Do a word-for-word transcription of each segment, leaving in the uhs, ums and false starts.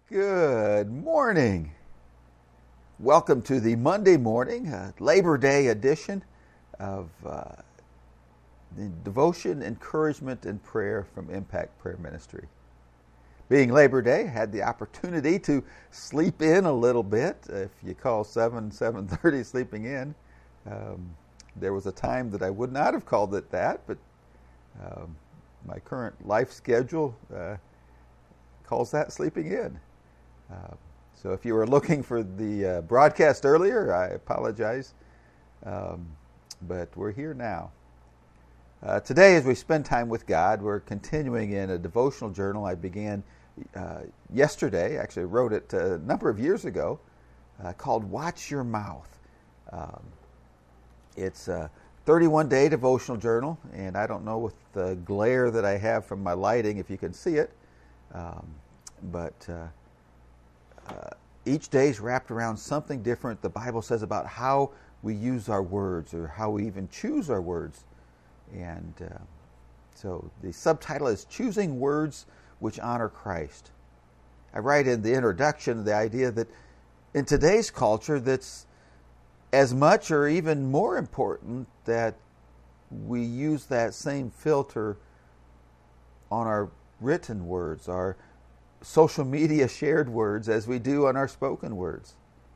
Good morning. Welcome to the Monday morning uh, Labor Day edition of uh, the Devotion, Encouragement, and Prayer from Impact Prayer Ministry. Being Labor Day, I had the opportunity to sleep in a little bit. If you call seven, seven thirty sleeping in, um, there was a time that I would not have called it that, but um, my current life schedule uh, calls that sleeping in. Uh, so if you were looking for the uh, broadcast earlier, I apologize, um, but we're here now. Uh, today, as we spend time with God, we're continuing in a devotional journal I began uh, yesterday. Actually, I wrote it a number of years ago, uh, called Watch Your Mouth. Um, it's a thirty-one day devotional journal, and I don't know with the glare that I have from my lighting if you can see it, um, but... Uh, Uh, each day is wrapped around something different the Bible says about how we use our words or how we even choose our words. And uh, so the subtitle is Choosing Words Which Honor Christ. I write in the introduction the idea that in today's culture that's as much or even more important that we use that same filter on our written words, our social media shared words, as we do on our spoken words.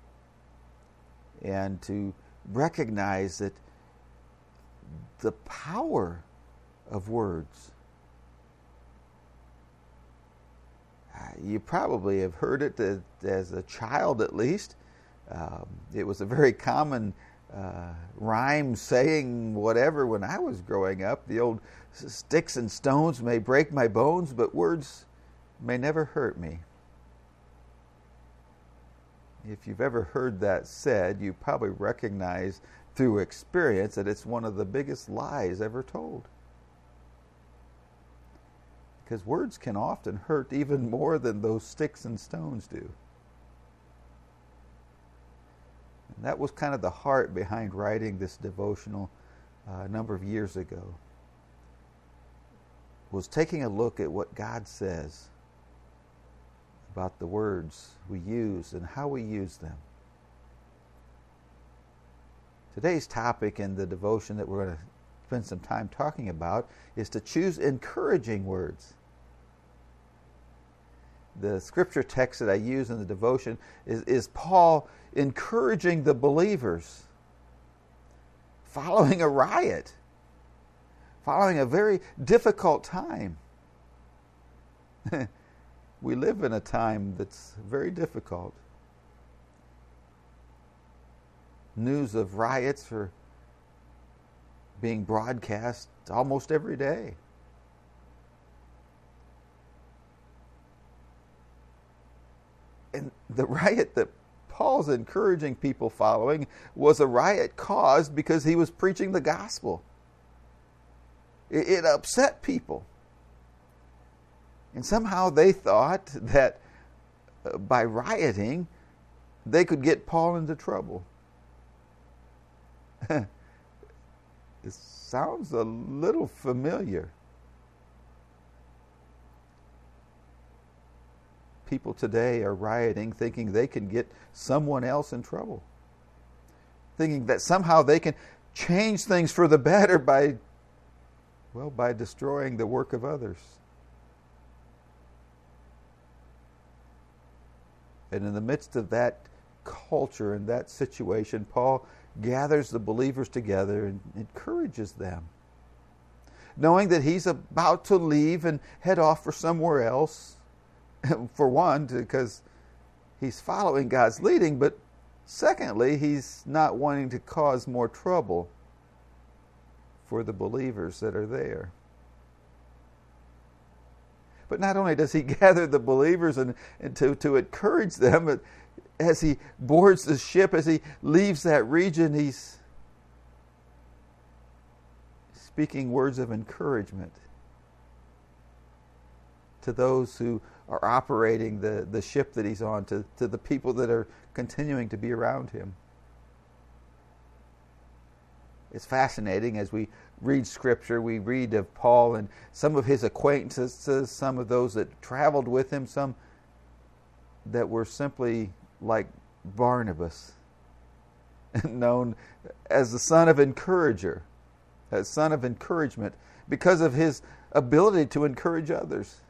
And to recognize that the power of words. You probably have heard it as, as a child at least. Um, it was a very common uh, rhyme saying whatever when I was growing up. The old sticks and stones may break my bones, but words may never hurt me. If you've ever heard that said, you probably recognize through experience that it's one of the biggest lies ever told. Because words can often hurt even more than those sticks and stones do. And that was kind of the heart behind writing this devotional uh, a number of years ago. Was taking a look at what God says about the words we use and how we use them. Today's topic in the devotion that we're going to spend some time talking about is to choose encouraging words. The scripture text that I use in the devotion is, is Paul encouraging the believers following a riot, following a very difficult time. We live in a time that's very difficult. News of riots are being broadcast almost every day. And the riot that Paul's encouraging people following was a riot caused because he was preaching the gospel. It, it upset people. And somehow they thought that uh, by rioting, they could get Paul into trouble. It sounds a little familiar. People today are rioting thinking they can get someone else in trouble. Thinking that somehow they can change things for the better by, well, by destroying the work of others. And in the midst of that culture and that situation, Paul gathers the believers together and encourages them. Knowing that he's about to leave and head off for somewhere else, for one, because he's following God's leading, but secondly, he's not wanting to cause more trouble for the believers that are there. But not only does he gather the believers and, and to, to encourage them, but as he boards the ship, as he leaves that region, he's speaking words of encouragement to those who are operating the, the ship that he's on, to, to the people that are continuing to be around him. It's fascinating as we read Scripture. We read of Paul and some of his acquaintances, some of those that traveled with him, some that were simply like Barnabas, known as the son of encourager, as son of encouragement, because of his ability to encourage others.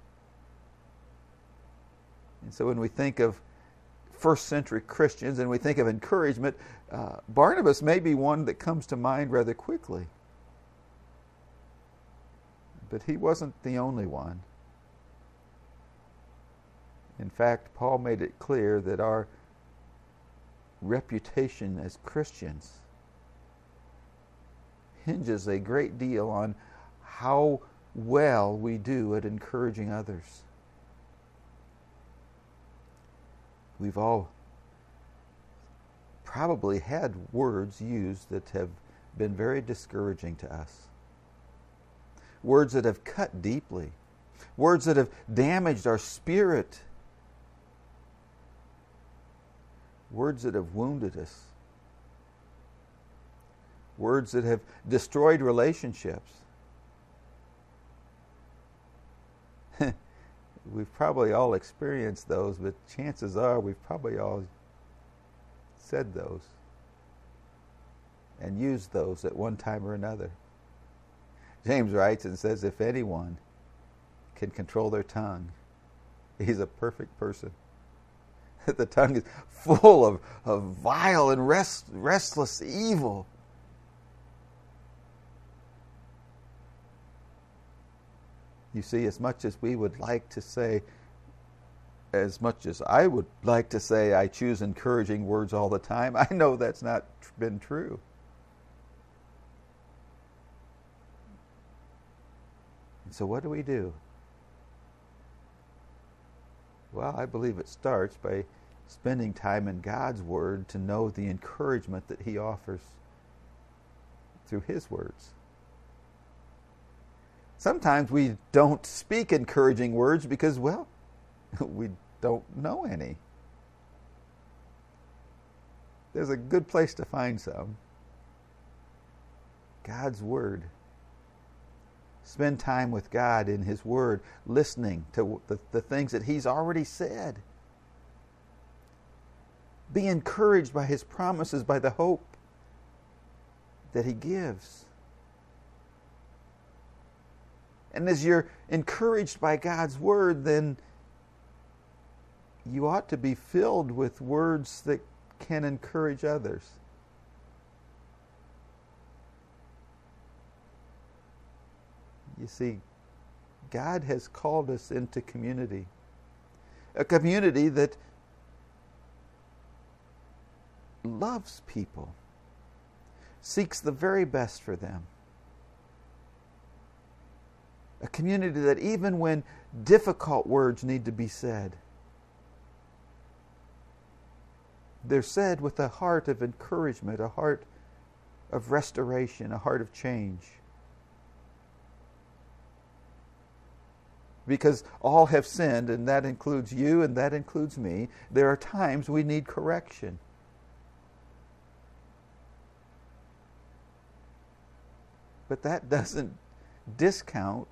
And so when we think of first century Christians and we think of encouragement, uh, Barnabas may be one that comes to mind rather quickly. But he wasn't the only one. In fact, Paul made it clear that our reputation as Christians hinges a great deal on how well we do at encouraging others. We've all probably had words used that have been very discouraging to us. Words that have cut deeply. Words that have damaged our spirit. Words that have wounded us. Words that have destroyed relationships. We've probably all experienced those, but chances are we've probably all said those and used those at one time or another. James writes and says, if anyone can control their tongue, he's a perfect person. The tongue is full of, of vile and rest, restless evil. You see, as much as we would like to say, as much as I would like to say I choose encouraging words all the time, I know that's not been true. And so what do we do? Well, I believe it starts by spending time in God's Word to know the encouragement that He offers through His words. Sometimes we don't speak encouraging words because, well, we don't know any. There's a good place to find some. God's Word. Spend time with God in His Word, listening to the, the things that He's already said. Be encouraged by His promises, by the hope that He gives. And as you're encouraged by God's Word, then you ought to be filled with words that can encourage others. You see, God has called us into community. A community that loves people, seeks the very best for them. A community that even when difficult words need to be said, they're said with a heart of encouragement, a heart of restoration, a heart of change. Because all have sinned, and that includes you and that includes me. There are times we need correction. But that doesn't discount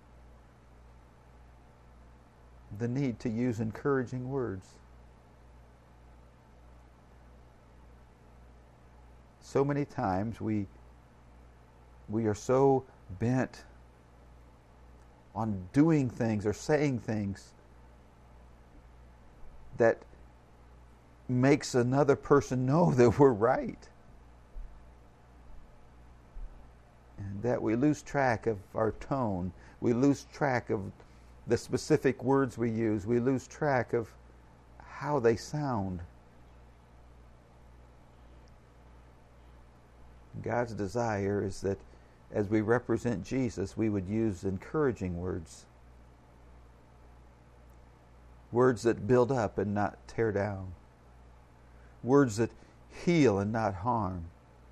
the need to use encouraging words. So many times we we are so bent on doing things or saying things that makes another person know that we're right. And that we lose track of our tone. We lose track of the specific words we use. We lose track of how they sound. God's desire is that as we represent Jesus, we would use encouraging words. Words that build up and not tear down. Words that heal and not harm.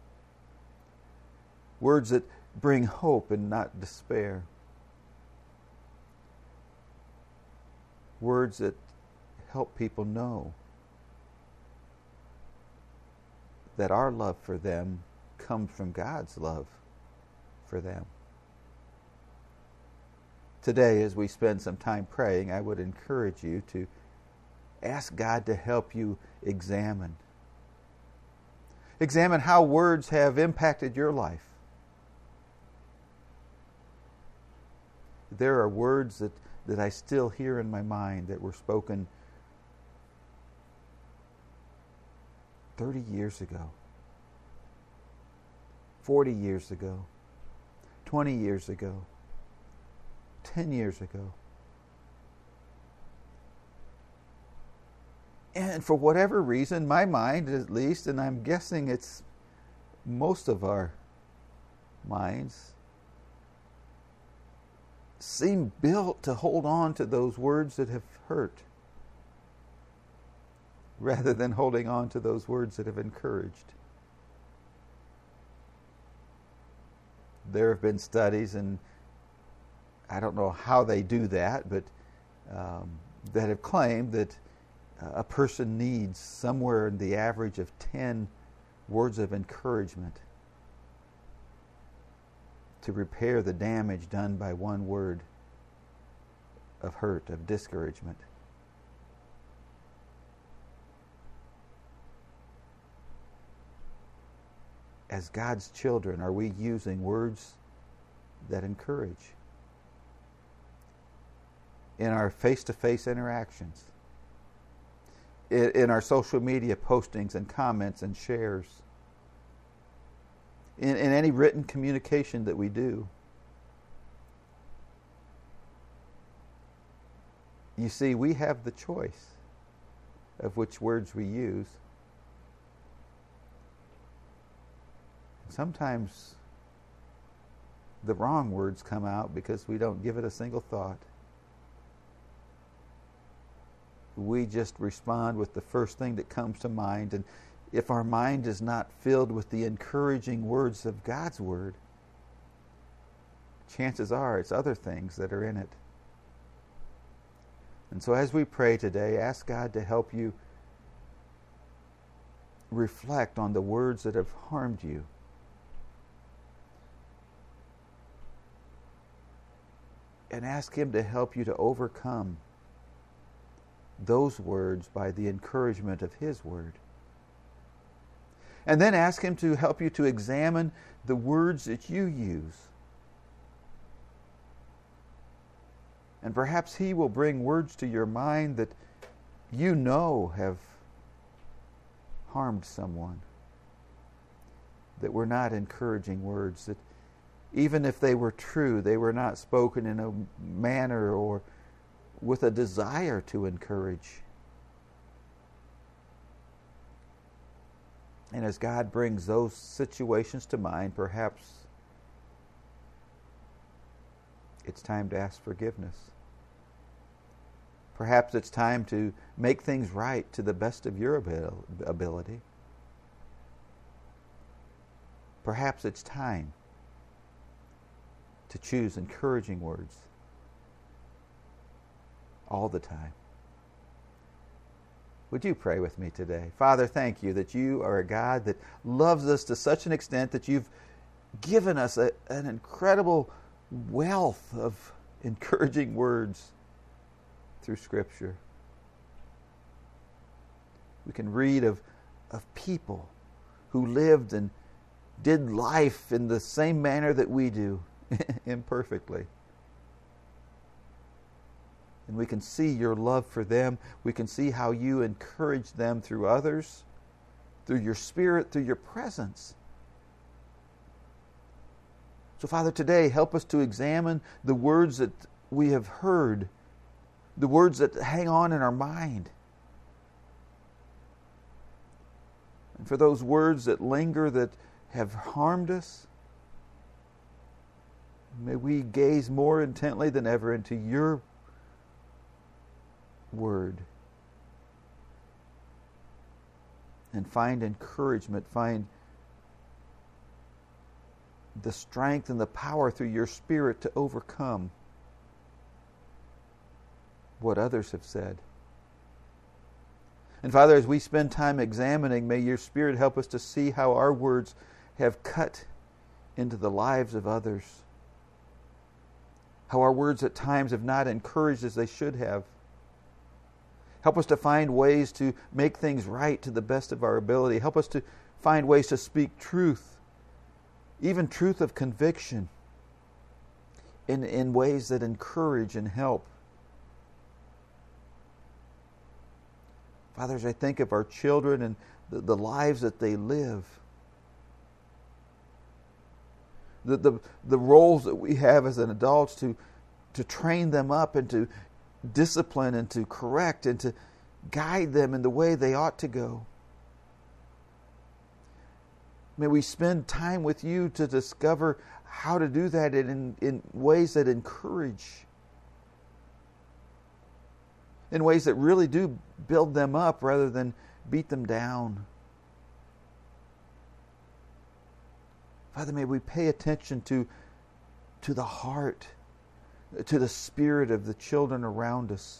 Words that bring hope and not despair. Words that help people know that our love for them comes from God's love for them. Today, as we spend some time praying, I would encourage you to ask God to help you examine. Examine how words have impacted your life. There are words that, that I still hear in my mind that were spoken thirty years ago, forty years ago, twenty years ago, ten years ago. And for whatever reason, my mind at least, and I'm guessing it's most of our minds, seem built to hold on to those words that have hurt rather than holding on to those words that have encouraged. There have been studies, and I don't know how they do that, but um, that have claimed that a person needs somewhere in the average of ten words of encouragement to repair the damage done by one word of hurt, of discouragement. As God's children, are we using words that encourage in our face-to-face interactions, in our social media postings and comments and shares, in, in any written communication that we do? You see, we have the choice of which words we use. Sometimes the wrong words come out because we don't give it a single thought. We just respond with the first thing that comes to mind, and if our mind is not filled with the encouraging words of God's Word, chances are it's other things that are in it. And so as we pray today, ask God to help you reflect on the words that have harmed you. And ask Him to help you to overcome those words by the encouragement of His Word. And then ask Him to help you to examine the words that you use. And perhaps He will bring words to your mind that you know have harmed someone, that were not encouraging words, that even if they were true, they were not spoken in a manner or with a desire to encourage. And as God brings those situations to mind, perhaps it's time to ask forgiveness. Perhaps it's time to make things right to the best of your ability. Perhaps it's time to choose encouraging words all the time. Would you pray with me today? Father, thank you that you are a God that loves us to such an extent that you've given us a, an incredible wealth of encouraging words through Scripture. We can read of, of people who lived and did life in the same manner that we do, imperfectly. And we can see your love for them. We can see how you encourage them through others, through your Spirit, through your presence. So, Father, today, help us to examine the words that we have heard, the words that hang on in our mind. And for those words that linger, that have harmed us, may we gaze more intently than ever into your Word and find encouragement, find the strength and the power through your Spirit to overcome what others have said. And Father, as we spend time examining, may your Spirit help us to see how our words have cut into the lives of others, how our words at times have not encouraged as they should have, Help us to find ways to make things right to the best of our ability. Help us to find ways to speak truth, even truth of conviction, in, in ways that encourage and help. Father, as I think of our children and the, the lives that they live, the, the, the roles that we have as an adults to, to train them up and to discipline and to correct and to guide them in the way they ought to go. May we spend time with you to discover how to do that in, in ways that encourage, in ways that really do build them up rather than beat them down. Father, may we pay attention to, to the heart, to the spirit of the children around us.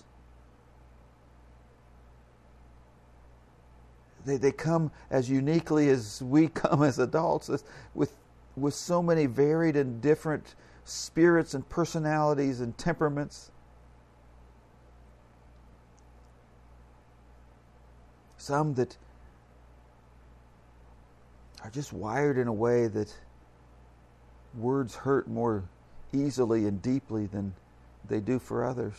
They, they come as uniquely as we come as adults, as, with, with so many varied and different spirits and personalities and temperaments. Some that are just wired in a way that words hurt more easily and deeply than they do for others.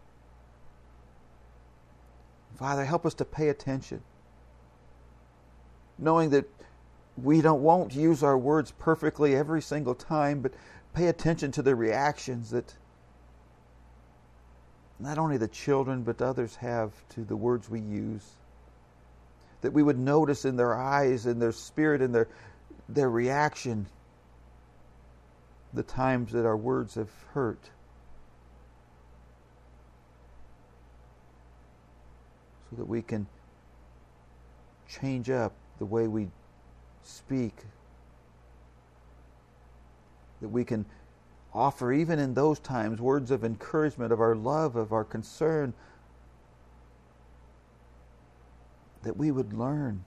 Father, help us to pay attention, knowing that we don't won't use our words perfectly every single time, but pay attention to the reactions that not only the children but others have to the words we use. That we would notice in their eyes, in their spirit, in their their reaction, the times that our words have hurt. So that we can change up the way we speak. That we can offer, even in those times, words of encouragement, of our love, of our concern. That we would learn.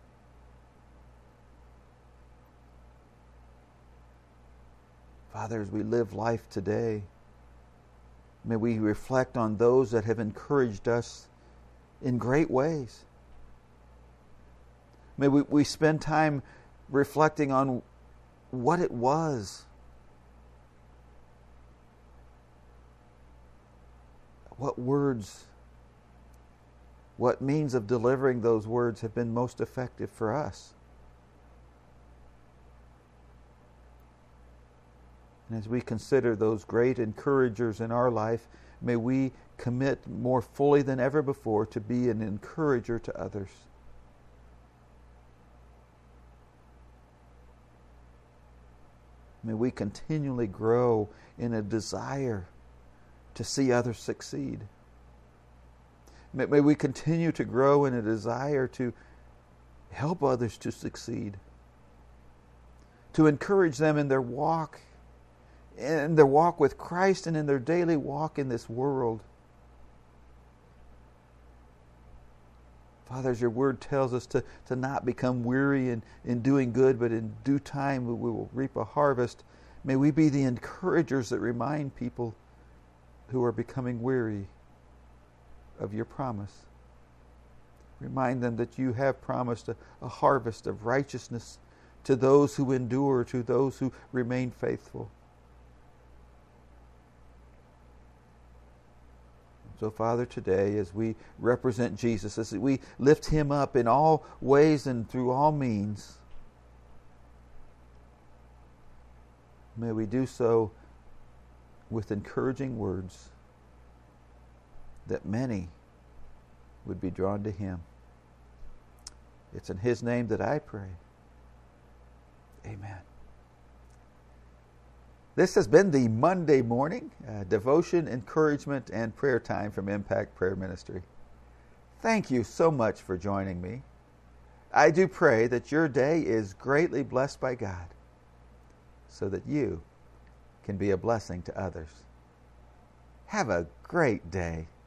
Father, as we live life today, may we reflect on those that have encouraged us in great ways. May we, we spend time reflecting on what it was, what words, what means of delivering those words have been most effective for us. And as we consider those great encouragers in our life, may we commit more fully than ever before to be an encourager to others. May we continually grow in a desire to see others succeed. May, may we continue to grow in a desire to help others to succeed, to encourage them in their walk, in their walk with Christ and in their daily walk in this world. Father, as your word tells us to, to not become weary in, in doing good, but in due time we will reap a harvest. May we be the encouragers that remind people who are becoming weary of your promise. Remind them that you have promised a, a harvest of righteousness to those who endure, to those who remain faithful. So, Father, today as we represent Jesus, as we lift him up in all ways and through all means, may we do so with encouraging words that many would be drawn to him. It's in his name that I pray. Amen. This has been the Monday morning uh, devotion, encouragement, and prayer time from Impact Prayer Ministry. Thank you so much for joining me. I do pray that your day is greatly blessed by God so that you can be a blessing to others. Have a great day.